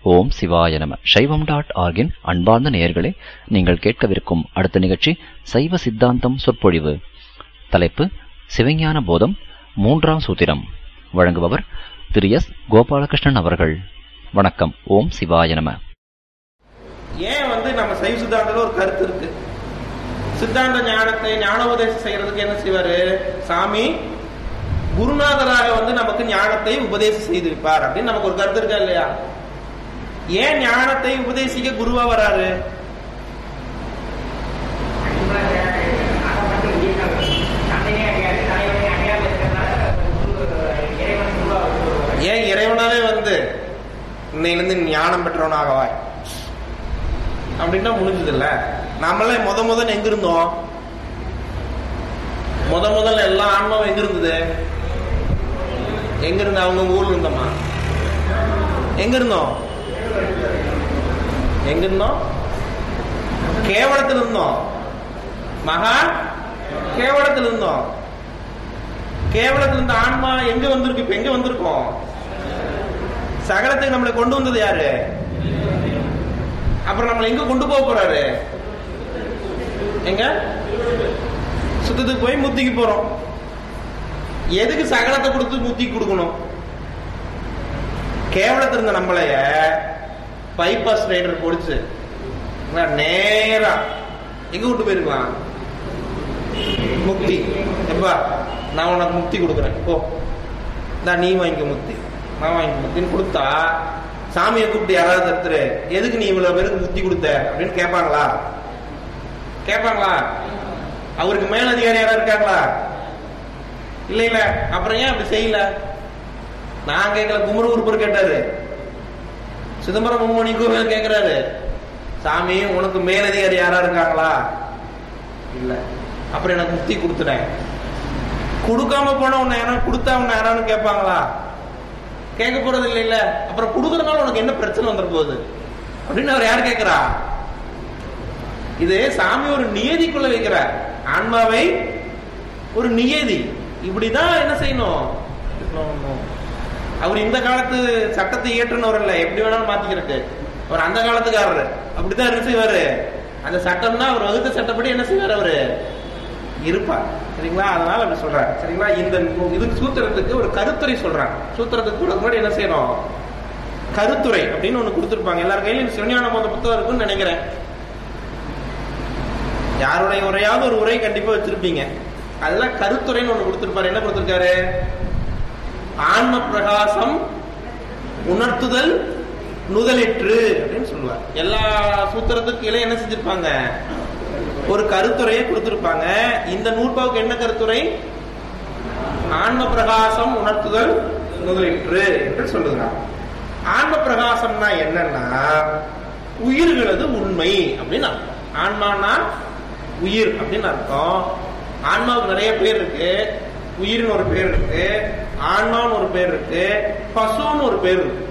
ஓம் சிவாய நம. சைவம்.org-இன் அன்பார்ந்த நேயர்களே, நீங்கள் கேட்கவிருக்கும் அடுத்த நிகழ்ச்சி சைவ சித்தாந்தம் சொற்பொழிவு. தலைப்பு சிவஞான போதம், 3ஆம் சூத்திரம். வழங்குபவர் திரு எஸ். கோபாலகிருஷ்ணன் அவர்கள். வணக்கம். ஓம் சிவாய நம. ஏன் நம்ம சைவ சித்தாந்தத்துல ஒரு கருத்து இருக்கு. சித்தாந்த ஞானத்தை ஞானோபதேசம் செய்யறதுக்கு என்ன செய்வாரு சாமி? குருநாதராக நமக்கு ஞானத்தை உபதேசம் செய்திருப்பார் அப்படின்னு நமக்கு ஒரு கருத்து இருக்கா இல்லையா? ஏன் ஞானத்தை உபதேசிக்க குருவா வராரு? ஏன் இறைவனாவே இன்னையிலிருந்து ஞானம் பெற்றவனாகவாய் அப்படின்னா முடிஞ்சது இல்ல. நாமெல்லாம் முதல்ல எங்க இருந்தோம்? முதல்ல எல்லா ஆன்மாவும் எங்க இருந்தது? எங்க இருந்த? அவங்க ஊர்ல இருந்தோமா? எங்க இருந்தோம்? கேவலத்தில் இருந்தோம். மகா கேவலத்தில் இருந்தோம். கேவலத்தில் இருந்த ஆன்மா எங்க வந்திருக்கு? இப்ப எங்க வந்திருக்கோம்? சகலத்துக்கு நம்மளை கொண்டு வந்தது யாரு? அப்புறம் நம்மளை எங்க கொண்டு போக போறாரு? எங்க? சுத்தத்துக்கு போய் முத்திக்கு போறோம். எதுக்கு சகலத்தை கொடுத்து முத்தி கொடுக்கணும்? கேவலத்தில் இருந்த நம்மளைய பைபாஸ் ரைடர் பொடிச்சு நேரா எங்க கூட்டு போயிருக்கலாம்? முக்தி. எப்பா நான் உனக்கு முக்தி கொடுக்குறேன், ஓ நீ வாங்கிக்க முக்தி, நான் வாங்கிக்க முக்தின்னு கொடுத்தா சாமியை கூப்பிட்டு யாராவது எடுத்துரு, எதுக்கு நீ இவ்வளவு பேருக்கு முக்தி கொடுத்த அப்படின்னு கேட்பாங்களா? அவருக்கு மேலதிகாரி யாரா இருக்காங்களா? இல்ல. அப்புறம் ஏன் அப்படி செய்யல? நான் கேட்கல, குமரகுருப்பர் கேட்டாரு, சிதம்பரம் மும்மணி கோவில் கேட்கிறாரு, சாமி உனக்கு மேலதிகாரி யாரா இருக்காங்களா? இல்ல. அப்புறம் எனக்கு முக்தி கொடுத்துட்டேன். கொடுக்காம போன உன்னை யாரும் கொடுத்தா உன்னை யாராலும் கேட்பாங்களா? கேட்க போறது இல்ல. அப்புறம் கொடுக்கறதுனால உனக்கு என்ன பிரச்சனை வந்துட போகுது அப்படின்னு அவர் யார் கேட்கிறா? இது சாமி ஒரு நியதிக்குள்ள வைக்கிறார். ஆன்மாவை ஒரு நியதி, இப்படிதான் என்ன செய்யணும். அவர் இந்த காலத்து சட்டத்தை இயற்றுனவர் இல்ல, எப்படி வேணாலும் மாத்திக்கிறதுக்கு. அவர் அந்த காலத்துக்காரரு. அப்படிதான் என்ன செய்வாரு? அந்த சட்டம்னா அவர் வகுத்த சட்டப்படி என்ன செய்வார்? அவரு இருப்பார். சரிங்களா? அதனால அப்படி சொல்றாரு. சரிங்களா? இந்த இதுக்கு சூத்திரத்துக்கு ஒரு கருத்துரை சொல்றாங்க. சூத்திரத்துக்கு முன்னாடி என்ன செய்யணும்? கருத்துரை அப்படின்னு ஒண்ணு கொடுத்திருப்பாங்க. எல்லாரும் கையிலும் சிவஞான போத புத்தகம் இருக்குன்னு நினைக்கிறேன். யாருடைய உரையாவது ஒரு உரை கண்டிப்பா வச்சிருப்பீங்க. அதெல்லாம் கருத்துரைன்னு ஒண்ணு கொடுத்திருப்பாரு. என்ன கொடுத்திருக்காரு? ஆன்ம பிரகாசம் உணர்த்துதல் நுதலிற்று அப்படின்னு சொல்லுவார். எல்லா சூத்திரத்துக்கு கீழே என்ன செஞ்சிருப்பாங்க? ஒரு கருத்துரையை கொடுத்திருப்பாங்க. இந்த நூற்பாவுக்கு என்ன கருத்துரை? ஆன்ம பிரகாசம் உணர்த்துதல் நுதலிற்று என்று சொல்லுகிறார். ஆன்ம பிரகாசம்னா என்னன்னா உயிர்களது உண்மை அப்படின்னு அர்த்தம். ஆன்மானா உயிர் அப்படின்னு அர்த்தம். ஆன்மாவுக்கு நிறைய பேர் இருக்கு. உயிர்னு ஒரு பேர் இருக்கு, ஆன்மான்னு ஒரு பேர் இருக்கு, பசுன்னு ஒரு பேர் இருக்கு,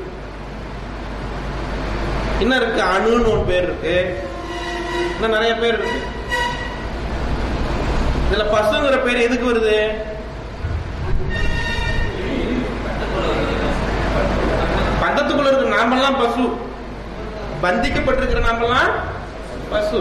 இன்னும் இருக்கு அணுன்னு ஒரு பேர் இருக்கு, இன்னும் நிறைய பேர் இருக்கு. இதுல பசுங்கிற பேர் எதுக்கு வருது? பந்தத்துக்குள்ள இருக்கு நாமெல்லாம் பசு, பந்திக்கப்பட்டிருக்கிற நாமெல்லாம் பசு.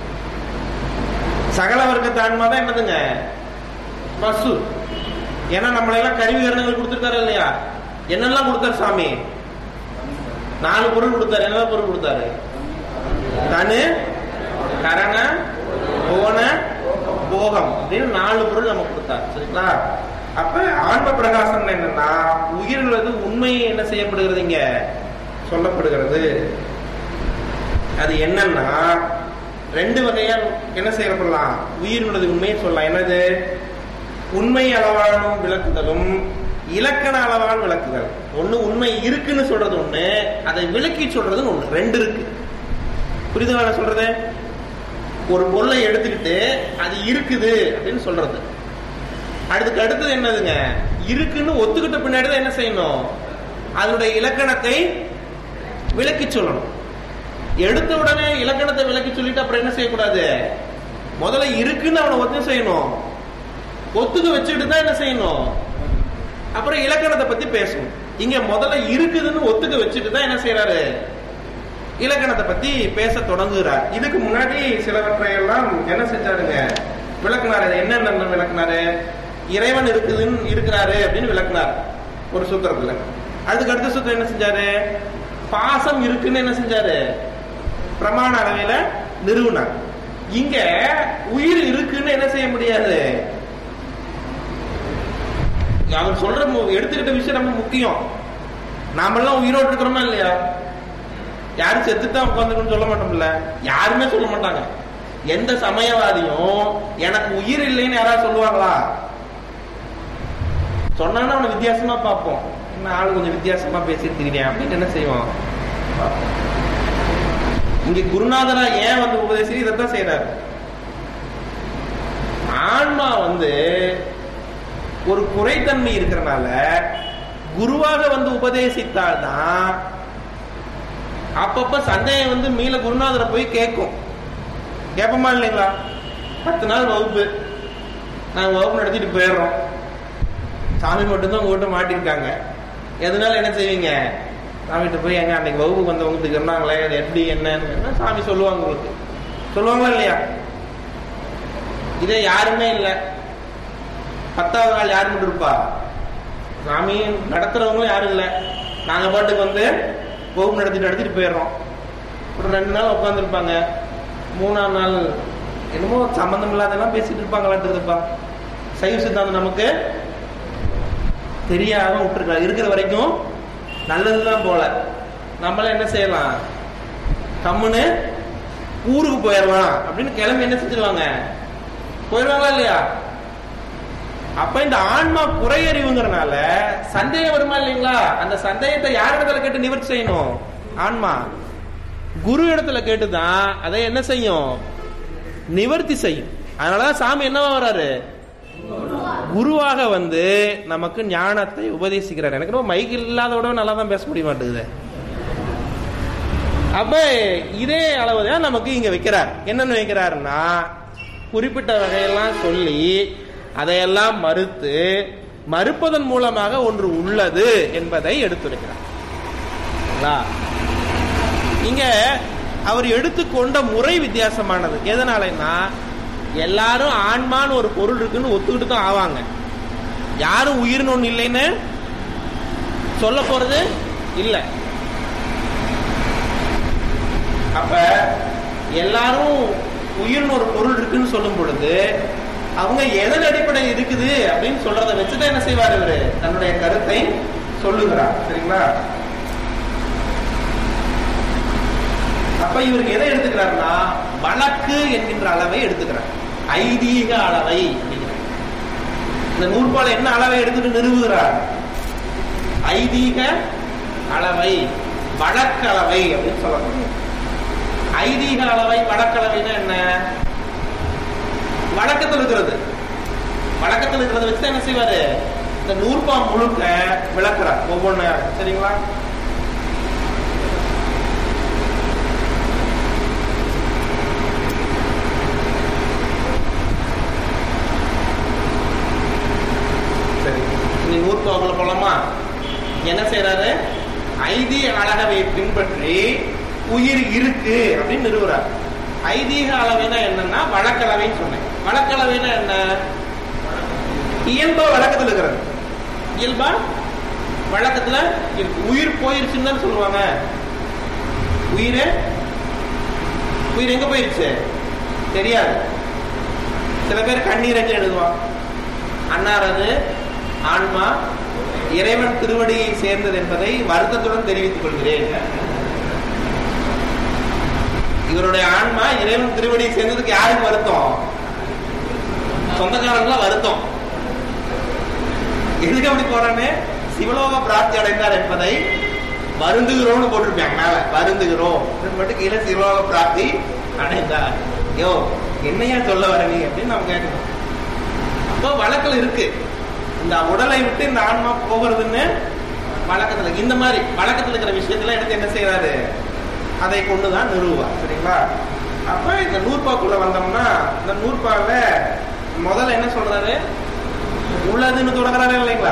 சகல வர்க்கத்து ஆன்மா தான் என்னதுங்க? பசு. ஏன்னா நம்மள எல்லாம் கருவிகரணங்கள் கொடுத்துருக்காரு இல்லையா? என்னெல்லாம் கொடுத்தாரு சாமி? 4 பொருள் கொடுத்தாரு. என்னெல்லாம் பொருள் கொடுத்தாரு? தனு, கரண, போன, போகம் அப்படின்னு 4 பொருள் நமக்கு கொடுத்தாரு. சரிங்களா? அப்ப ஆன்ம பிரகாசம் என்னன்னா உயிர்களது உண்மை என்ன செய்யப்படுகிறது? இங்க சொல்லப்படுகிறது. அது என்னன்னா 2 வகையா என்ன செய்யப்படலாம்? உயிரினுடைய உண்மையை சொல்லலாம். என்னது? உண்மை அளவானும் விளக்குதலும் இலக்கண அளவால் விளக்குதல். ஒண்ணு உண்மை இருக்குன்னு சொல்றது ஒண்ணு, அதை விளக்கி சொல்றது ஒண்ணு. 2 இருக்கு. புரியுதுங்களா சொல்றது? ஒரு பொருளை எடுத்துக்கிட்டு அது இருக்குது அப்படின்னு சொல்றது. அதுக்கு அடுத்தது என்னதுங்க? இருக்குன்னு ஒத்துக்கிட்ட பின்னாடிதான் என்ன செய்யணும்? அதனுடைய இலக்கணத்தை விளக்கி சொல்லணும். எடுத்த உடனே இலக்கணத்தை விளக்கி சொல்லிட்டு அப்புறம் என்ன செய்யக்கூடாது? முதல்ல இருக்குன்னு அவனை ஒத்து செய்யணும். ஒத்துக்க வச்சுட்டு தான் என்ன செய்யணும்? அப்புறம் இலக்கணத்தை பத்தி பேசணும். இங்க முதல்ல இருக்குதுன்னு ஒத்துக்க வச்சுட்டு தான் என்ன செய்யறாரு? இலக்கணத்தை பத்தி பேச தொடங்குகிறார். இதுக்கு முன்னாடி சிலவற்றை எல்லாம் என்ன செஞ்சாருங்க, விளக்குனாரு. என்ன விளக்குனாரு? இறைவன் இருக்கிறாரு அப்படின்னு விளக்குனார் ஒரு சூத்திரத்துல. அதுக்கு அடுத்த சூத்திரம் என்ன செஞ்சாரு? பாசம் இருக்குன்னு என்ன செஞ்சாரு? பிரமாண அளவையில நிறுவனார். இங்க உயிர் இருக்குன்னு என்ன செய்ய முடியாது. அவர் சொல்ற எடுத்துக்கிட்ட விஷயம் ரொம்ப முக்கியம். நாமெல்லாம் உயிரோடு இருக்கிறோமா இல்லையா? யாரும் செத்துதான் உட்காந்துக்கணும்னு சொல்ல மாட்டோம்ல, யாருமே சொல்ல மாட்டாங்க. எந்த சமயவாதியும் எனக்கு உயிர் இல்லைன்னு யாராவது சொல்லுவாங்களா? சொன்னாலும் அவனை வித்தியாசமா பார்ப்போம். என்ன ஆளு கொஞ்சம் வித்தியாசமா பேசிட்டு இருக்கிறேன் அப்படின்னு என்ன செய்வோம். இங்க குருநாதரா ஏன் வந்து உபதேசி இதைத்தான் செய்யறாரு. ஆன்மா வந்து ஒரு குறைத்தன்மை இருக்கிறனால குருவாக வந்து உபதேசித்தால்தான் அப்பப்ப சந்தேகம் வந்து மீள குருநாதரை போய் கேட்கும். கேட்போமா இல்லைங்களா? 10 நாள் வகுப்பு, நாங்க வகுப்பு நடத்திட்டு போயிடுறோம். சாமி மட்டும்தான் உங்ககிட்ட மாட்டிருக்காங்க. எதனால என்ன செய்வீங்க? சாமிகிட்ட போய் எங்க அன்னைக்கு வகுப்புக்கு வந்தவங்களுக்கு சொன்னாங்களே அது எப்படி என்னன்னு சாமி சொல்லுவாங்க. உங்களுக்கு சொல்லுவாங்களா இல்லையா? இதே யாருமே இல்லை, 10வது நாள் யாரு மட்டும் இருப்பா? சாமி நடத்துறவங்களும் யாரும் இல்லை. நாங்க பாட்டுக்கு வந்து வகுப்பு நடத்திட்டு போயிடுறோம். ஒரு 2 நாள் உட்காந்துருப்பாங்க. 3ஆம் நாள் என்னமோ சம்பந்தம் இல்லாதெல்லாம் பேசிட்டு இருப்பாங்களாட்டுப்பா. சைவ சித்தாந்தம் நமக்கு தெரியாம விட்டுருக்கலாம். இருக்கிற வரைக்கும் நல்லதுதான் போல. நம்மள என்ன செய்யலாம்? கம்முன்னு ஊருக்கு போயிடலாம் அப்படின்னு கிளம்பி என்ன செஞ்சிருவாங்க? போயிடுவாங்களா இல்லையா? அப்ப இந்த ஆன்மா குறையறிவுங்கிறனால சந்தேகம் வருமா இல்லைங்களா? அந்த சந்தேகத்தை யார் இடத்துல கேட்டு நிவர்த்தி செய்யணும்? ஆன்மா குரு இடத்துல கேட்டுதான் அதை என்ன செய்யும்? நிவர்த்தி செய்யும். அதனாலதான் சாமி என்னவா வர்றாரு? குருவாக வந்து நமக்கு ஞானத்தை உபதேசிக்கிறார். எனக்கு ரொம்ப மைக் இல்லாதோட நல்லா தான் பேச முடிய மாட்டேங்குது. அப்ப இதே அளவுதான் நமக்கு இங்க வைக்கிறார். என்னன்னு வைக்கிறாருன்னா, குறிப்பிட்ட வகையெல்லாம் சொல்லி அதையெல்லாம் மறுப்பதன் மூலமாக ஒன்று உள்ளது என்பதை எடுத்துரைக்கிறார். இங்க அவர் எடுத்துக்கொண்ட முறை வித்தியாசமானது. எதனாலன்னா, எல்லாரும் ஆன்மான்னு ஒரு பொருள் இருக்குன்னு ஒத்துக்கிட்டு தான் ஆவாங்க. யாரும் உயிர்னு ஒண்ணு இல்லைன்னு சொல்ல போறது இல்லை. அப்ப எல்லாரும் உயிர்னு ஒரு பொருள் இருக்குன்னு சொல்லும் பொழுது அவங்க எதன் அடிப்படையில் இருக்குது அப்படின்னு சொல்றதை வச்சுதான் என்ன செய்வார்? இவரு தன்னுடைய கருத்தை சொல்லுகிறார். சரிங்களா? அப்ப இவருக்கு எதை எடுத்துக்கிறார்னா, வழக்கு என்கின்ற அளவை எடுத்துக்கிறார். ஐதீக அளவை அப்படிங்கிறார். இந்த நூற்பால என்ன அளவை எடுத்துட்டு நிறுவுகிறார்? ஐதீக அளவை, வழக்களவை அப்படின்னு சொல்லணும். ஐதீக அளவை வழக்களவைன்னா என்ன? வழக்கத்தில் இருக்கிறது. வழக்கத்தில் இருக்கிறத வச்சு என்ன செய்வாரு? இந்த நூற்பா முழுக்க விளக்குறார் ஒவ்வொன்னு. சரிங்களா? சரி, நீ நூற்பாக்குள்ள போலாமா? என்ன செய்யறாரு? ஐதீக அளவை பின்பற்றி உயிர் இருக்கு அப்படின்னு நிறுவுறார். ஐதீக அளவைனா என்னன்னா வழக்களவைன்னு சொன்னேன். வழக்களவைனா என்ன? இயல்பா வழக்கத்தில் இருக்கிறது. இயல்பா வழக்கத்துல உயிர் போயிருச்சுன்னு தான் சொல்லுவாங்க. உயிர் எங்க போயிருச்சு தெரியாது. சில பேர் கண்ணீர் அஞ்சு எழுதுவான். அன்னாரது ஆன்மா இறைவன் திருவடியை சேர்ந்தது என்பதை வருத்தத்துடன் தெரிவித்துக் கொள்கிறேன். இவருடைய ஆன்மா இறைவன் திருவடியை சேர்ந்ததுக்கு யாருக்கு வருத்தம்? சொந்தக்காரங்களா வருத்தம். எதுக்கு அப்படி போறானே? சிவலோக பிராப்தி அடைந்தார் என்பதை வருந்துகிறோம்னு போட்டிருப்பாங்க மேல. வருந்துகிறோம் மட்டும் கீழே சிவலோக பிராப்தி அடைந்தார். யோ என்னையா சொல்ல வர நீ அப்படின்னு நம்ம கேட்கணும். அப்போ வழக்கில் இருக்கு. இந்த உடலை விட்டு இந்த ஆன்மா போகிறதுன்னு வழக்கத்துல, இந்த மாதிரி வழக்கத்தில் இருக்கிற விஷயத்துல எடுத்து என்ன செய்யறாரு? அதை கொண்டுதான் நிறுவுவார். சரிங்களா? அப்ப இந்த நூற்பாக்குள்ள வந்தோம்னா, இந்த நூற்பால முதல்ல என்ன சொல்றாரு? உள்ளதுன்னு தொடங்குறாரு இல்லைங்களா?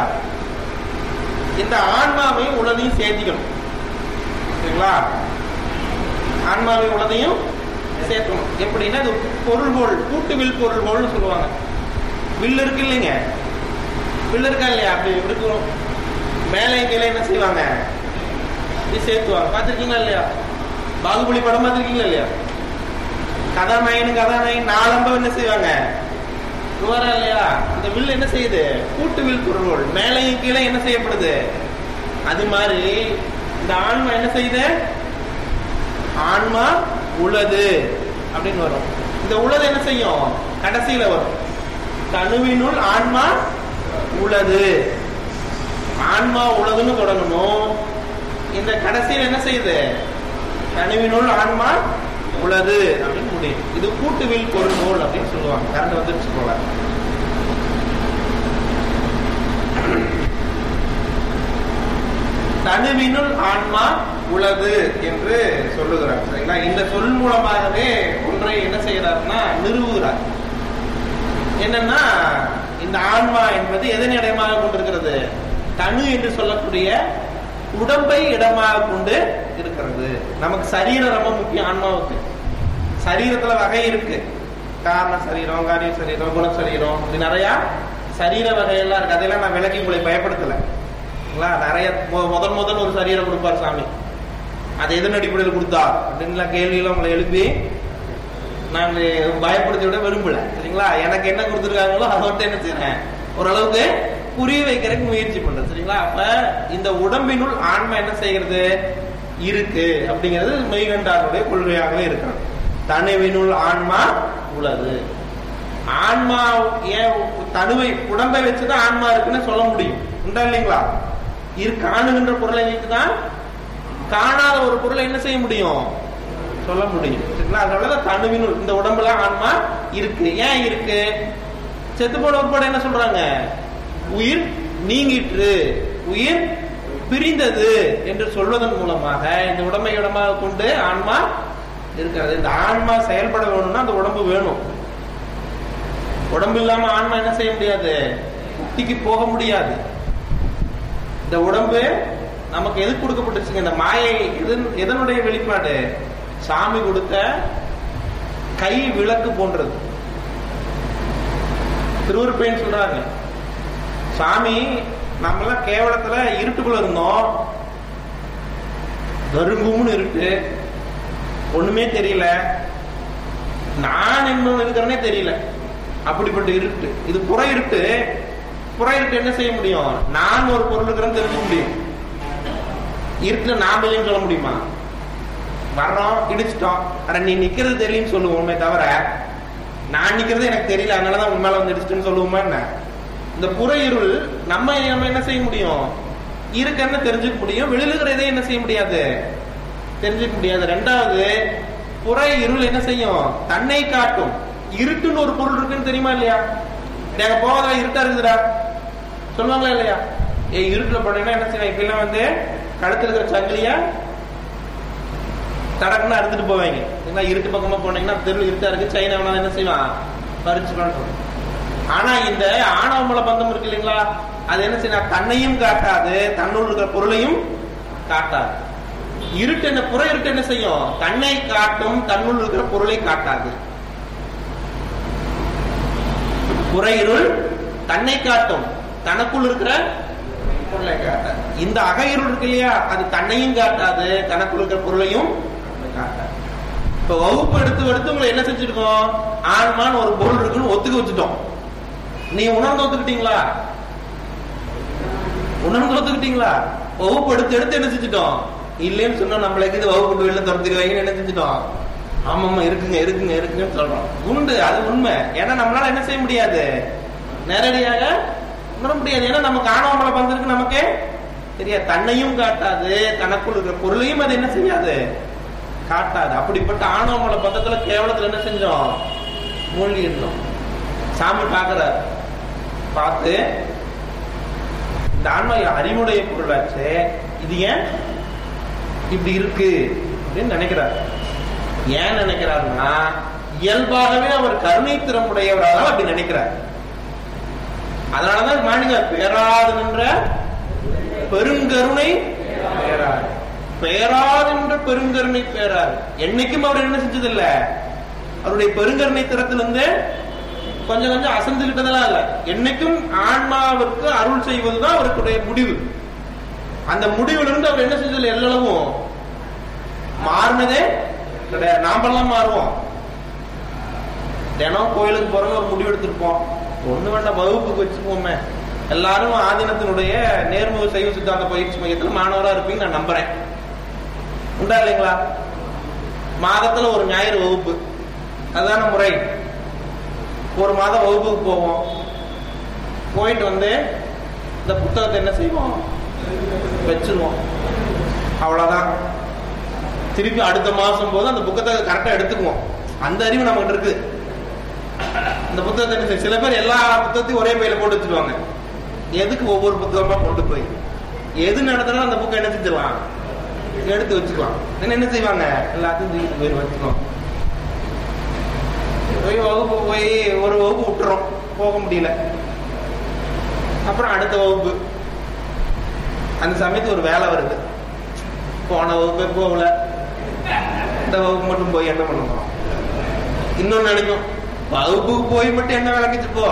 இந்த ஆன்மாவையும் உள்ளதையும் சேர்த்திக்கணும். சரிங்களா? ஆன்மாவை உள்ளதையும் சேர்க்கணும். எப்படின்னா இது பொருள்கோள், கூட்டு வில் பொருள்கோள்னு சொல்லுவாங்க. வில் இருக்கு இல்லைங்க, வில் இருக்கா இல்லையா? அப்படி இருக்கும். மேலே கீழே என்ன செய்வாங்க, இது சேர்த்துவாங்க. பார்த்துருக்கீங்களா இல்லையா? பாகுபலி படம் பார்த்துருக்கீங்களா இல்லையா? கதாநாயகன் நாலம்ப என்ன செய்வாங்க, துவாரா இல்லையா? இந்த வில் என்ன செய்யுது, கூட்டு வில் பொருள்கோள். மேலையும் கீழே என்ன செய்யப்படுது. அது மாதிரி இந்த ஆன்மா என்ன செய்யுது, ஆன்மா உளது அப்படின்னு வரும். இந்த உளது என்ன செய்யும், கடைசியில வரும். தனுவினுள் ஆன்மா உளது, ஆன்மா உளதுன்னு தொடங்கணும். இந்த கடைசியில் என்ன செய்யுது, தனுவினுள் ஆன்மா உளது அப்படின்னு முடியும். இது கூட்டுவில் பொருள்கோள் அப்படின்னு சொல்லுவாங்க. கரண்ட் வந்துருச்சு போல. தனுவினுள் ஆன்மா உளது என்று சொல்லுகிறார். சரிங்களா? இந்த சொல் மூலமாகவே ஒன்றை என்ன செய்யறாருன்னா நிறுவுகிறார். என்னன்னா இந்த ஆன்மா என்பது எதன் இடமாக கொண்டிருக்கிறது, தனு என்று சொல்லக்கூடிய உடம்பை இடமாக கொண்டு இருக்கிறது. நமக்கு சரீரம் ரொம்ப முக்கியம். ஆன்மாவுக்கு சரீரத்துல வகை இருக்கு. காரண சரீரம், காரிய சரீரம், குண சரீரம், இது நிறைய சரீர வகையெல்லாம் இருக்கு. அதெல்லாம் நான் விளக்கி உங்களை பயப்படுத்தல. நிறைய முதல் ஒரு சரீரம் கொடுப்பார் சாமி. அது எதன் அடிப்படையில் கொடுத்தா அப்படின்னு கேள்வியெல்லாம் உங்களை எழுப்பி நான் பயப்படுத்தி விட விரும்பல. சரிங்களா? எனக்கு என்ன கொடுத்துருக்காங்களோ அதை மட்டும் என்ன செய்யறேன், ஓரளவுக்கு புரிய வைக்கிறதுக்கு முயற்சி பண்றேன். சரிங்களா? அப்ப இந்த உடம்பினுள் ஆன்மா என்ன செய்கிறது இருக்கு அப்படிங்கிறது மெய்கண்டாருடைய கொள்கையாகவே இருக்கிறது. தனுவினுள் ஆன்மா உள்ளது. ஆன்மா ஏன் தனுவை உடம்பை வச்சுதான் ஆன்மா இருக்குன்னு சொல்ல முடியும், உண்டா இல்லைங்களா? காணுகின்ற பொருளை வைத்துதான் காணாத ஒரு பொருளை என்ன செய்ய முடியும், சொல்ல முடியும். சரிங்களா? அதனாலதான் தனுவினுள் இந்த உடம்புல ஆன்மா இருக்கு. ஏன் இருக்கு, செத்து போன உட்பட என்ன சொல்றாங்க, உயிர் நீங்கிற்று, உயிர் பிரிந்தது என்று சொல்வதன் மூலமாக இந்த உடம்பை இடமாக கொண்டு ஆன்மா இருக்கிறது. இந்த ஆன்மா செயல்பட வேணும்னா அந்த உடம்பு வேணும். உடம்பு இல்லாம ஆன்மா என்ன செய்ய முடியாது, முக்திக்கு போக முடியாது. இந்த உடம்பு நமக்கு எது கொடுக்கப்பட்டுச்சுங்க, இந்த மாயை எதனுடைய வெளிப்பாடு, சாமி கொடுத்த கை விளக்கு போன்றது. திருவருப்பேன்னு சொல்றாங்க, சாமி நம்மளாம் கேவலத்துல இருட்டுக்குள்ள இருந்தோம், கருங்கும்னு இருட்டு, ஒண்ணுமே தெரியல, நான் என்ன இருக்கிறேனே தெரியல, அப்படிப்பட்ட இருட்டு. இது புற இருட்டு. புற இருட்டு என்ன செய்ய முடியும், நான் ஒரு பொருள் இருக்கிறேன்னு தெரிஞ்சுக்க முடியும். இருட்டுல நாம இல்லைன்னு சொல்ல முடியுமா? வர்றோம், இடிச்சிட்டோம், அட நீ நிக்கிறது தெரியலன்னு சொல்லுவோமே தவிர நான் நிக்கிறது எனக்கு தெரியல அதனாலதான் உங்க மேல வந்து இடிச்சிட்டுன்னு சொல்லுவோமா என்ன? இந்த புற இருள் நம்ம என்ன செய்ய முடியும், இருக்குன்னு தெரிஞ்சுக்க முடியும். வெளியிலுக்கிறதே என்ன செய்ய முடியாது, தெரிஞ்சுக்க முடியாது. ரெண்டாவது, புற இருள் என்ன செய்யும், தன்னை காட்டும். இருட்டுன்னு ஒரு பொருள் இருக்குன்னு தெரியுமா இல்லையா? நாங்க போவதா இருட்டா இருக்குதுடா சொல்லுவாங்களா இல்லையா? இருட்டுல போனீங்கன்னா என்ன செய்வாங்க, இப்ப எல்லாம் வந்து கழுத்துல இருக்கிற சங்கிலியா தடக்குன்னா அறுத்துட்டு போவாங்க. இருட்டு பக்கமா போனீங்கன்னா தெருவில் இருட்டா இருக்கு, சைனா என்ன செய்வான், பறிச்சுக்கலாம். ஆனா இந்த ஆணவ மல பந்தம் இருக்கு இல்லைங்களா, அது என்ன செய்யும், தன்னையும் காட்டாது, தன்னுள் இருக்கிற பொருளையும் காட்டாது. இருட்டு என்ன, புற இருட்டு என்ன செய்யும், தன்னை காட்டும், தன்னுள் இருக்கிற பொருளை காட்டாது. புற இருள் தன்னை காட்டும், தனக்குள் இருக்கிற பொருளை காட்டாது. இந்த அக இருள் இருக்கு இல்லையா, அது தன்னையும் காட்டாது, தனக்குள் இருக்கிற பொருளையும் காட்டாது. இப்ப வகுப்பு எடுத்து உங்களை என்ன செஞ்சிருக்கோம், ஆன்மான்னு ஒரு பொருள் இருக்குன்னு ஒத்துக்க வச்சுட்டோம். நீ உணர்ந்து ஒத்துக்கிட்டீங்களா, உணர்ந்து ஒத்துக்கிட்டீங்களா? வகுப்பு எடுத்து என்ன செஞ்சுட்டோம், இல்லைன்னு சொன்னா நம்மளுக்கு இது வகுப்பு வெளில துரத்துக்குவாங்கன்னு என்ன செஞ்சுட்டோம். ஆமாமா இருக்குங்க இருக்குங்க இருக்குன்னு சொல்றோம். உண்டு, அது உண்மை. ஏன்னா நம்மளால என்ன செய்ய முடியாது, நேரடியாக உணர முடியாது. ஏன்னா நமக்கு ஆணவமலை பந்திருக்கு, நமக்கு தெரியாது. தன்னையும் காட்டாது, தனக்குள் இருக்கிற பொருளையும் அது என்ன செய்யாது, காட்டாது. அப்படிப்பட்ட ஆணவமலை பந்தத்துல கேவலத்துல என்ன செஞ்சோம், மூழ்கி இருந்தோம். சாமி பாக்குறாரு, பார்த்து இந்த ஆன்மா அறிவுடைய பொருளாச்சு, இது ஏன் இப்படி இருக்கு அப்படின்னு நினைக்கிறார். ஏன் நினைக்கிறாருன்னா, இயல்பாகவே அவர் கருணை திறமுடையவரால் அப்படி நினைக்கிறார். அதனாலதான் மாணிக்க பேராது நின்ற பெருங்கருணை பேராது. பெயராதென்ற பெருங்கருணை பேரார். என்னைக்கும் அவர் என்ன செஞ்சதில்ல, அவருடைய பெருங்கருணை திறத்திலிருந்து கொஞ்சம் கொஞ்சம் அசந்துகிட்டதெல்லாம் இல்ல. என்னைக்கும் ஆன்மாவிற்கு அருள் செய்வதுதான் அவருடைய முடிவு. அந்த முடிவுல இருந்து அவர் என்ன செஞ்சதில்லை, எல்லளவும் மாறினதே கிடையாது. நாமெல்லாம் மாறுவோம். தினம் கோயிலுக்கு போறவங்க ஒரு முடிவு எடுத்திருப்போம், ஒண்ணு வேண்டாம் வகுப்புக்கு வச்சுப்போமே, எல்லாரும் ஆதீனத்தினுடைய நேர்முக சைவ சித்தாந்த பயிற்சி மையத்தில் மாணவரா இருப்பீங்க நான் நம்புறேன். உண்டா இல்லைங்களா? மாதத்துல ஒரு ஞாயிறு வகுப்பு, அதுதான முறை. ஒரு மாதம் வகுப்புக்கு போவோம். போயிட்டு வந்து இந்த புத்தகத்தை என்ன செய்வோம், வச்சிருவோம். அவ்வளவுதான். திருப்பி அடுத்த மாசம் போது அந்த புத்தகத்தை கரெக்டா எடுத்துக்குவோம். அந்த அறிவு நமக்கு இருக்கு. இந்த புத்தகத்தை என்ன செய்ய, சில பேர் எல்லா புத்தகத்தையும் ஒரே பையில போட்டு வச்சிருவாங்க. எதுக்கு ஒவ்வொரு புத்தகமா கொண்டு போய் எது நடந்தாலும் அந்த புக்கை என்ன செஞ்சிருவான், எடுத்து வச்சுக்குவான். என்ன செய்வாங்க, எல்லாத்தையும் தூக்கிட்டு போய் வச்சுக்குவோம். போய் வகுப்பு போய் ஒரு வகுப்பு விட்டுறோம், போக முடியல. அப்புறம் அடுத்த வகுப்பு. அந்த சமயத்து ஒரு வேலை வருது, போன வகுப்பே போகல, இந்த வகுப்பு மட்டும் போய் என்ன பண்ணுவோம். இன்னொன்னு நினைக்கும், வகுப்புக்கு போய் மட்டும் என்ன விளக்கிச்சு போ,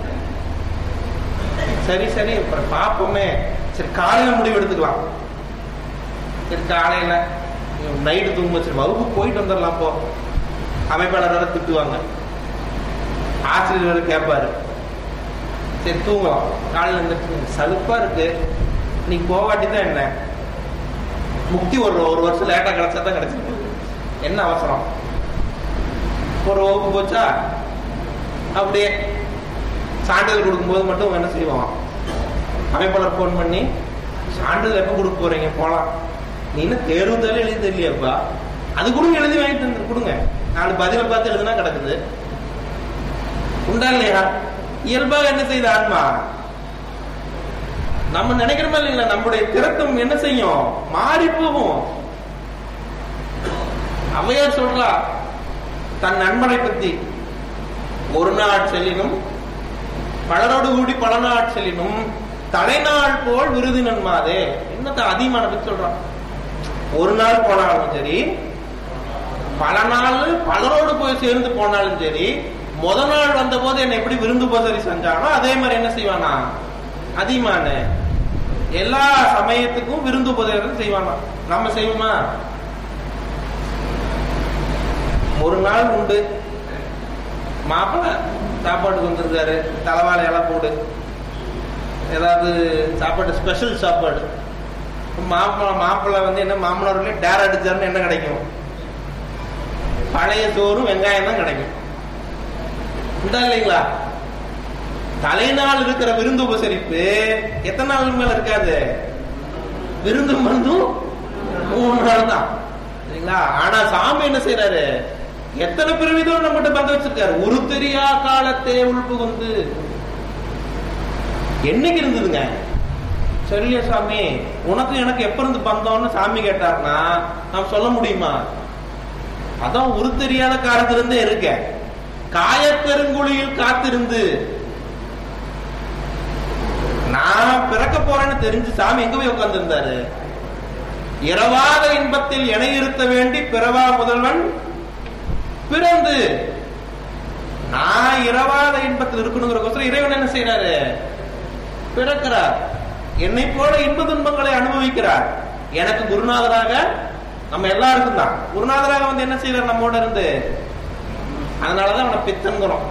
சரி சரி அப்புறம் பார்ப்போமே, சரி காலையில முடிவு எடுத்துக்கலாம். சரி காலையில நைட்டு தூங்க வச்சு வகுப்பு போயிட்டு வந்துடலாம் போ. அமைப்பாளர் திட்டுவாங்க, ஆசிரியர் கேட்பாரு, சரி தூங்கலாம். காலையில இருந்து சலுப்பா இருக்கு, நீ போகாட்டிதான் என்ன, முக்தி ஒரு வருஷம் லேட்டா கிடைச்சா தான் கிடைச்சிருக்கு, என்ன அவசரம். ஒரு வகுப்பு போச்சா அப்படியே சான்றிதழ் கொடுக்கும்போது மட்டும் என்ன செய்வோம், அமைப்பாளர் போன் பண்ணி சான்றிதழ் எப்ப கொடுக்க போறீங்க, போலாம். நீ என்ன தேர்வு தானே எழுதி தெரியலையாப்பா, அது கூட எழுதி வாங்கிட்டு வந்து கொடுங்க, 4 பதில பார்த்து எழுதுனா கிடக்குது. உண்டா இல்லையா? இயல்பாக என்ன செய்த ஆன்மா நம்ம நினைக்கிறோமா இல்லைங்களா, நம்முடைய திறக்கம் என்ன செய்யும், மாறி போகும். அவையார் சொல்றா தன் நண்பனை பத்தி, ஒரு நாள் செல்லினும் பலரோடு கூடி பல நாள் செல்லினும் தலைநாள் போல் விருது நன்மாதே. என்னத்த அதிகமான பத்தி சொல்றான். ஒரு நாள் போனாலும் சரி, பல நாள் பலரோடு போய் சேர்ந்து போனாலும் சரி, முதல் நாள் வந்த போது என்ன எப்படி விருந்து உபசரி செஞ்சானோ அதே மாதிரி என்ன செய்வானா அதிகமான எல்லா சமயத்துக்கும் விருந்து உபசரி செய்வானா. நம்ம செய்வோமா? ஒரு நாள் உண்டு, மாப்பிள்ளை சாப்பாட்டுக்கு வந்திருக்காரு, தலைவாழை எல்லாம் போடு, ஏதாவது சாப்பாடு ஸ்பெஷல் சாப்பாடு. மாப்பிள்ளை வந்து என்ன மாமனார்ல டேர் அடிச்சாருன்னு என்ன கிடைக்கும், பழைய சோறும் வெங்காயம் தான் கிடைக்கும். இல்லைங்களா? தலைநாள் இருக்கிற விருந்து உபசரிப்பு எத்தனை நாள் மேல இருக்காது, விருந்து மருந்தும் 3 நாள் தான். சரிங்களா? ஆனா சாமி என்ன செய்யறாரு, எத்தனை பிறவிதம் நம்மகிட்ட பந்த வச்சிருக்காரு. ஒரு தெரியா காலத்தே உள்புகுந்து என்னைக்கு இருந்ததுங்க, சரியா சாமி உனக்கு எனக்கு எப்ப இருந்து பந்தோம்னு சாமி கேட்டார்னா நாம் சொல்ல முடியுமா? அதான் ஒரு தெரியாத காலத்திலிருந்தே இருக்க. காயப்பெருங்குழியில் காத்திருந்து நான் பிறக்க போறேன்னு தெரிஞ்சு சாமி எங்க போய் உட்கார்ந்து இருந்தாரு. இரவாத இன்பத்தில் இணையிருத்த வேண்டி பிறவா முதல்வன் பிறந்து, நான் இரவாத இன்பத்தில் இருக்கணுங்கிற இறைவன் என்ன செய்யறாரு, பிறக்கிறார். என்னை போல இன்ப துன்பங்களை அனுபவிக்கிறார். எனக்கு குருநாதராக, நம்ம எல்லாருக்கும் தான் குருநாதராக வந்து என்ன செய்யறார் நம்மோட இருந்து. அதனாலதான் அவனை பித்தன்கிறோம்.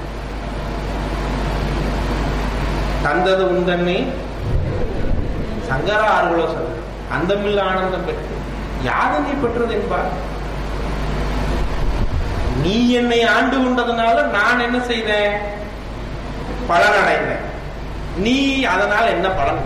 தந்தது உந்தன்னி சங்கரா ஆறுகளோ சொல்ற அந்தமில்ல ஆனந்தம் பெற்று யாது நீ பெற்றது என்பார். நீ என்னை ஆண்டு கொண்டதுனால நான் என்ன செய்தேன், பலன் அடைந்தேன். நீ அதனால என்ன பலன்?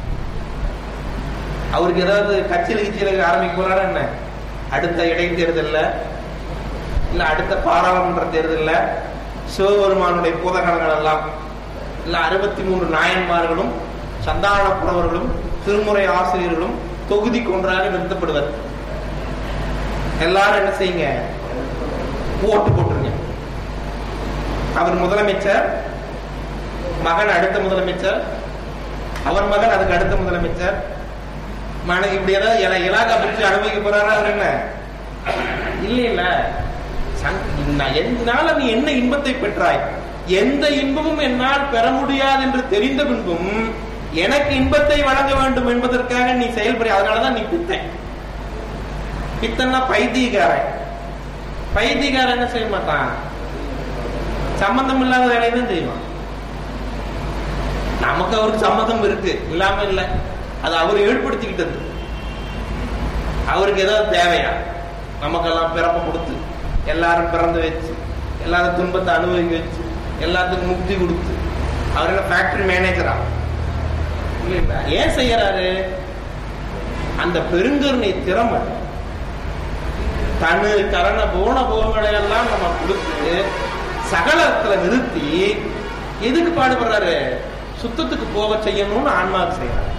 அவருக்கு ஏதாவது கட்சியில ஆரம்பிக்க போறாரு என்ன, அடுத்த இடைத்தேர்தல்ல இல்ல அடுத்த பாராளுமன்ற தேர்தல்ல சிவபெருமானுடைய பூதகணங்கள் எல்லாம் இல்ல 63 நாயன்மார்களும் சந்தானப்புறவர்களும் திருமுறை ஆசிரியர்களும் தொகுதிக்கு ஒன்றாக நிறுத்தப்படுவர். எல்லாரும் என்ன செய்யுங்க, ஓட்டு போட்டுருங்க. அவர் முதலமைச்சர், மகன் அடுத்த முதலமைச்சர், அவர் மகன் அதுக்கு அடுத்த முதலமைச்சர், இப்படி ஏதாவது இலாக்கா பிரிச்சு அனுபவிக்க போறாரா அவர்? என்ன இல்ல என்னால நீ என்ன இன்பத்தை பெற்றாய்? எந்த இன்பமும் என்னால் பெற முடியாது என்று தெரிந்த பின்பும் எனக்கு இன்பத்தை வழங்க வேண்டும் என்பதற்காக நீ செயல்பட. அதனாலதான் நீ பித்தன். பித்தன்னா பைத்தியக்காரன். பைத்தியக்காரன் என்ன செய்ய மாட்டான்? சம்பந்தம் இல்லாத வேலையை தான் செய்வான். நமக்கு அவருக்கு சம்மதம் இருக்கு, இல்லாம இல்ல, அது அவர் ஏற்படுத்திக்கிட்டது. அவருக்கு ஏதாவது தேவையா? நமக்கெல்லாம் பிறப்ப கொடுத்து, எல்லாரும் பிறந்து வச்சு, எல்லாரும் துன்பத்தை அனுபவிக்க வச்சு, எல்லாத்துக்கும் முக்தி கொடுத்து, அவர் என்ன ஃபேக்டரி மேனேஜரா? ஏன் செய்யறாரு? அந்த பெருங்கருணை திறமை, தனு கரண போன போகங்களை எல்லாம் நம்ம கொடுத்து சகலத்துல நிறுத்தி எதுக்கு பாடுபடுறாரு? சுத்தத்துக்கு போக செய்யணும்னு ஆன்மாவுக்கு செய்யறாரு.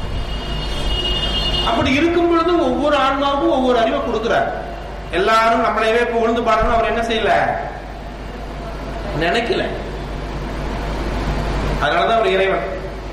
அப்படி இருக்கும் பொழுது ஒவ்வொரு ஆன்மாவுக்கும் ஒவ்வொரு அறிவை கொடுக்கிறார். எல்லாரும் நம்மளையவே புகழ்ந்து பாடணும் அவர் என்ன செய்யல, நினைக்கல. அதனாலதான் அவர் இறைவன்.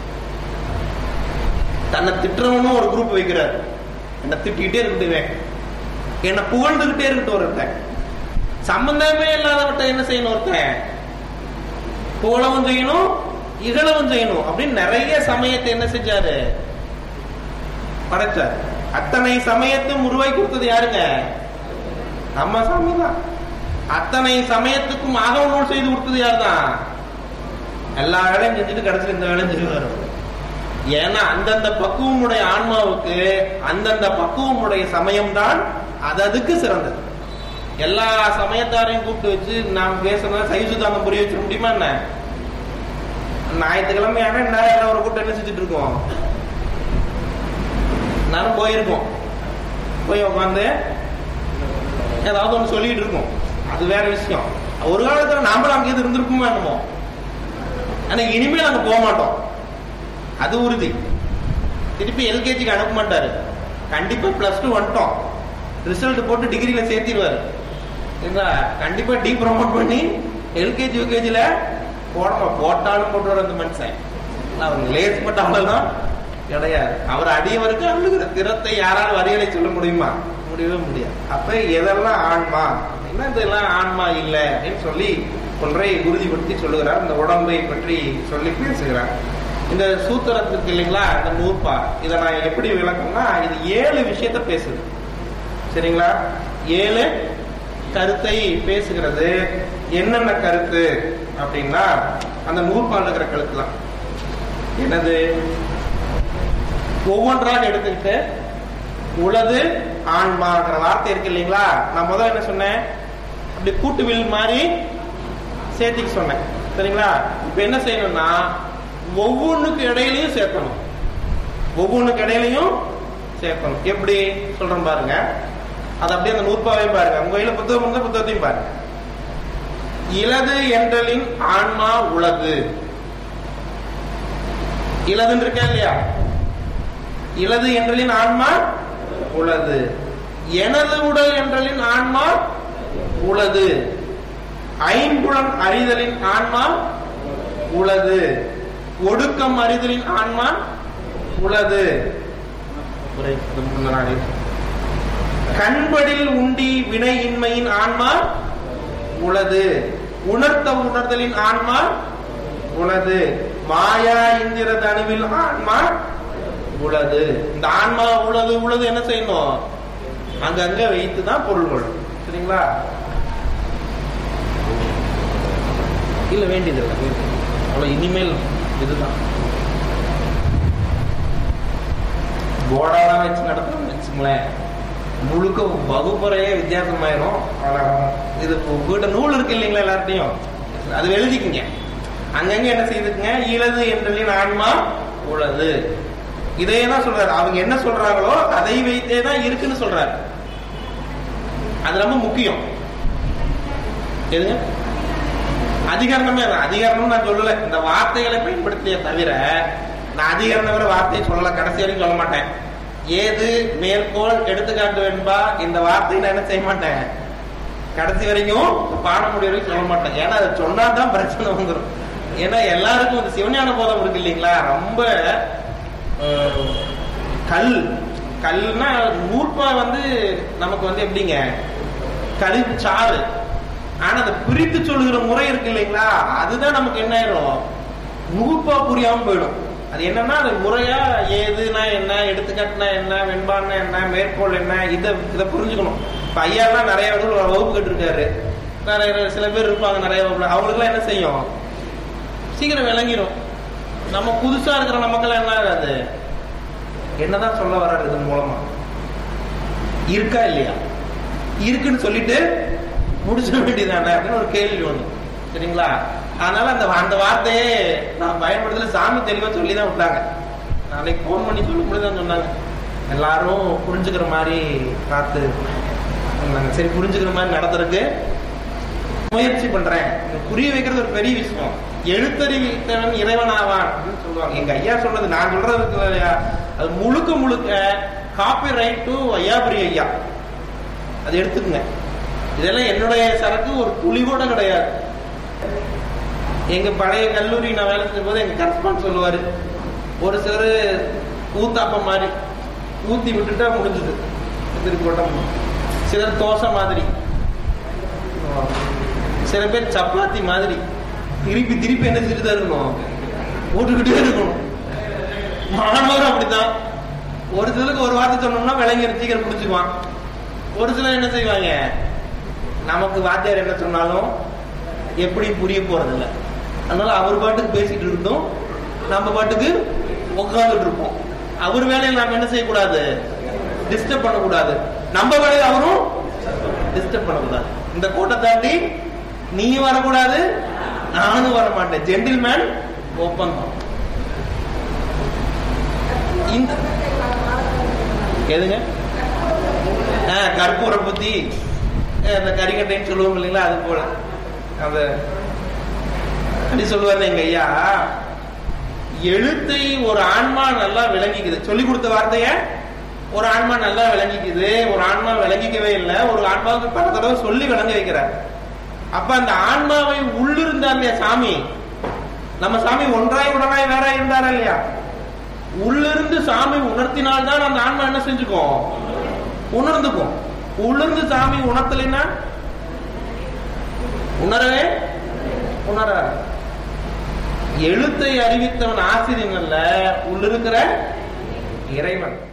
தன்னை திட்டுறவனும் ஒரு குரூப் வைக்கிறார். என்ன திட்டிக்கிட்டே இருக்கட்டும், என்ன புகழ்ந்துகிட்டே இருக்கட்டும் ஒருத்தன். சம்பந்தமே இல்லாதவட்ட என்ன செய்யணும்? ஒருத்தன் புகழவும் செய்யணும், இகழவும் செய்யணும் அப்படின்னு நிறைய சமயத்தை என்ன செஞ்சாரு? படைச்சார். அத்தனை சமயத்தும் உருவாக்கி கொடுத்தது யாருங்க? நம்ம சாமி தான். அத்தனை சமயத்துக்கும் ஆகவனோடு செய்து கொடுத்தது யார் தான்? எல்லா வேலையும் செஞ்சுட்டு கடைசியில் இந்த வேலையும் செய்வார். ஏன்னா அந்தந்த பக்குவமுடைய ஆன்மாவுக்கு அந்தந்த பக்குவமுடைய சமயம் தான் அதுக்கு சிறந்தது. எல்லா சமயத்தாரையும் கூப்பிட்டு வச்சு நாம் பேசணும், சைவ சித்தாந்தம் புரிய வச்சிட முடியுமா? என்ன ஞாயிற்றுக்கிழமை நேரம் ஒரு கூட்டம் என்ன செஞ்சுட்டு இருக்கோம்? நானும் போயிருக்கோம். போய் உட்காந்து ஏதாவது ஒன்று சொல்லிட்டு இருக்கோம். அது வேற விஷயம். ஒரு காலத்துல நாமளும் அங்கே இருந்திருக்குமா என்னமோ. ஆனா இனிமேல் அங்க போக மாட்டோம், அது உறுதி. திருப்பி எல்கேஜிக்கு அனுப்ப மாட்டாரு. கண்டிப்பா +2 வந்துட்டோம், ரிசல்ட் போட்டு டிகிரியில சேர்த்திடுவாரு. கண்டிப்பா டி ப்ரமோட் பண்ணி எல்கேஜி யூகேஜில போட்டாலும் போட்டு வர அந்த மனுஷன். அவர் லேசப்பட்ட அவ்வளவுதான் கிடையாது. அவர் அடியவருக்கு அழுகிற திறத்தை யாராலும் வரிகளை சொல்ல முடியுமா? முடியவே முடியாது. அப்ப எதெல்லாம் ஆன்மா, இதெல்லாம் ஆன்மா இல்லை அப்படின்னு சொல்லி ஒன்றை உறுதிப்படுத்தி சொல்லுகிறார். இந்த உடம்பை பற்றி சொல்லி பேசுகிறார். இந்த சூத்திரத்துக்கு இல்லைங்களா, இந்த நூற்பா, இதை நான் எப்படி விளக்கம்னா, இது 7 விஷயத்த பேசுது. சரிங்களா? 7 கருத்தை பேசுகிறது. என்னென்ன கருத்து அப்படின்னா, அந்த நூற்பால் இருக்கிற கருத்துலாம் என்னது? ஒவ்வொன்றாக எடுத்துக்கிட்டு உளது ஆன்மாங்கிற வார்த்தை இருக்கு இல்லைங்களா? நான் முதல்ல என்ன சொன்னேன்? அப்படி கூட்டுவில் மாதிரி சேர்த்திக்கு சொன்னேன். சரிங்களா? இப்ப என்ன செய்யணும்னா, ஒவ்வொன்றுக்கு இடையிலையும் சேர்க்கணும். ஒவ்வொன்றுக்கு இடையிலையும் சேர்க்கணும். எப்படி சொல்றேன் பாருங்க. அது அப்படியே அந்த நூற்பாவையும் பாருங்க. உங்க கையில புத்தகம் இருந்தா புத்தகத்தையும் பாருங்க. இலது என்றலின் ஆன்மா உளது. இலதுன்னு இருக்கா இல்லையா? இலது என்றலின் ஆன்மா உளது. எனது உடல் என்றலின் ஆன்மா உளது. ஐம்புலன் அறிதலின் ஆன்மா உளது. ஒடுக்கம் அறிதலின் ஆன்மா உளது. கண்படில் உண்டி வினை இன்மையின் ஆன்மா உளது. உணர்த்த உணர்தலின் ஆன்மா உளது. மாயா இந்திர தனுவில் ஆன்மா உளது. இந்த ஆன்மா உளது உளது என்ன செய்யணும்? அங்கங்க வைத்துதான் பொருள்கள். சரிங்களா? இல்ல வேண்டியது அவ்வளவு. இனிமேல் இதுதான் போர்டாதான் வச்சு நடத்தணும்னு வச்சுங்களேன், முழுக்க வகுப்பறையே வித்தியாசமாயிரும். இது உங்ககிட்ட நூல் இருக்கு இல்லைங்களா, எல்லார்ட்டையும் அது எழுதிக்குங்க. அங்கங்க என்ன செய்துக்குங்க? இலது என்றலின் ஆன்மா உளது. இதையதான் சொல்றாரு. அவங்க என்ன சொல்றாங்களோ அதை வைத்தே தான் இருக்குன்னு சொல்றாரு. அது ரொம்ப முக்கியம். எதுங்க? அதிகாரணமே தான். அதிகாரணம் நான் சொல்லல, இந்த வார்த்தைகளை பயன்படுத்திய தவிர நான் அதிகாரம் வர வார்த்தையை சொல்லல. கடைசி வரைக்கும் சொல்ல மாட்டேன். ஏது மேற்கோள் எடுத்துக்காட்டு என்பா இந்த வார்த்தையை நான் என்ன செய்ய மாட்டேன், கடைசி வரைக்கும் பாட முடிய வரைக்கும் சொல்ல மாட்டேன். ஏன்னா அதை சொன்னாதான் பிரச்சனை வந்துடும். ஏன்னா எல்லாருக்கும் இந்த சிவஞான போதம் இருக்கு இல்லைங்களா, ரொம்ப கல் கல்னா நூற்பா வந்து நமக்கு வந்து எப்படிங்க, கழிவு சாறு. ஆனா அந்த பிரித்து சொல்லுகிற முறை இருக்கு இல்லைங்களா, அதுதான் நமக்கு என்ன ஆயிடும், நூற்பா புரியாம போயிடும். அது என்னன்னா அது முறையா ஏதுனா என்ன, எடுத்துக்காட்டுனா என்ன, வெண்பான்னா என்ன, மேற்கோள் என்ன, இதை புரிஞ்சுக்கணும். இப்ப ஐயாலாம் நிறைய வகுப்பு கேட்டிருக்காரு, நிறைய சில பேர் இருப்பாங்க நிறைய வகுப்புல, அவங்களுக்குலாம் என்ன செய்யும், சீக்கிரம் விளங்கிடும். நம்ம புதுசா இருக்கிற நமக்கெல்லாம் என்ன ஆகாது, என்னதான் சொல்ல வர்றாரு இதன் மூலமா, இருக்கா இல்லையா, இருக்குன்னு சொல்லிட்டு முடிச்சிட வேண்டியதானே அப்படின்னு ஒரு கேள்வி ஒண்ணு. சரிங்களா? அதனால அந்த வார்த்தையே நான் பயன்படுத்தல, சாமி தெளிவா சொல்லிதான் விட்டாங்க. நாளைக்கு போன் பண்ணி சொல்லும்போதுதான் சொன்னாங்க, எல்லாரும் புரிஞ்சுக்கிற மாதிரி பார்த்து சொன்னாங்க. சரி, புரிஞ்சுக்கிற மாதிரி நடத்துறதுக்கு முயற்சி பண்றேன். புரிய வைக்கிறது ஒரு பெரிய விஷயம். எழுத்தறிவித்தவன் இறைவனாவான் அப்படின்னு சொல்லுவாங்க. எங்க ஐயா சொன்னது, நான் சொல்றது இல்லையா, அது முழுக்க முழுக்க காப்பி ரைட் டு ஐயாபுரி ஐயா. அது எடுத்துக்குங்க. இதெல்லாம் என்னுடைய சரக்கு ஒரு துளி கூட கிடையாது. எங்க பழைய கல்லூரி நான் வேலை செய்யும் போது எங்க கரஸ்பாண்ட் சொல்லுவாரு, ஒரு சிலர் ஊத்தாப்பம் மாதிரி ஊத்தி விட்டுட்டா முடிஞ்சது, திருப்பி போட்டோம். சிலர் தோசை மாதிரி, சில பேர் சப்பாத்தி மாதிரி திருப்பி திருப்பி என்ன செஞ்சுதான் இருக்கணும், போட்டுக்கிட்டே இருக்கணும். மாணவர் அப்படித்தான். ஒரு சிலருக்கு ஒரு வார்த்தை சொன்னோம்னா விளங்கி சீக்கிரம் புடிச்சுக்குவான். ஒரு சிலர் என்ன செய்வாங்க, நமக்கு வாத்தியார் என்ன சொன்னாலும் எப்படி புரிய போறது இல்லை, அதனால அவர் பாட்டுக்கு பேசிட்டு இருந்தோம், நம்ம பாட்டுக்கு உட்காந்துட்டு இருப்போம். அவர் வேலையை நாம என்ன செய்யக்கூடாது, டிஸ்டர்ப் பண்ணக்கூடாது. நம்ம வேலையை அவரும் டிஸ்டர்ப் பண்ணக்கூடாது. இந்த கோட்டை தாண்டி நீ வரக்கூடாது, நானும் வர மாட்டேன். ஜென்டில்மேன் ஒப்பந்தம். எதுங்க கற்பூர புத்தி, இந்த கரிகட்டைன்னு சொல்லுவோம் இல்லைங்களா, அது போல அந்த அப்படி சொல்லுவாரு எங்க ஐயா. எழுத்தை ஒரு ஆன்மா நல்லா விளங்கிக்குது, சொல்லி கொடுத்த வார்த்தைய ஒரு ஆன்மா நல்லா விளங்கிக்குது. ஒரு ஆன்மா விளங்கிக்கவே இல்லை, ஒரு ஆன்மாவுக்கு பல தடவை சொல்லி விளங்க வைக்கிறார். அப்ப அந்த ஆன்மாவை உள்ளிருந்தார் இல்லையா சாமி, நம்ம சாமி ஒன்றாய் உடனாய் வேற இருந்தாரா இல்லையா, உள்ளிருந்து சாமி உணர்த்தினால்தான் அந்த ஆன்மா என்ன செஞ்சுக்கும், உணர்ந்துக்கும். உள்ளிருந்து சாமி உணர்த்தலைன்னா உணரவே உணராது. எழுத்தை அறிவித்தவன் ஆசிரியன் அல்ல, உள்ளிருக்கிற இறைவன்.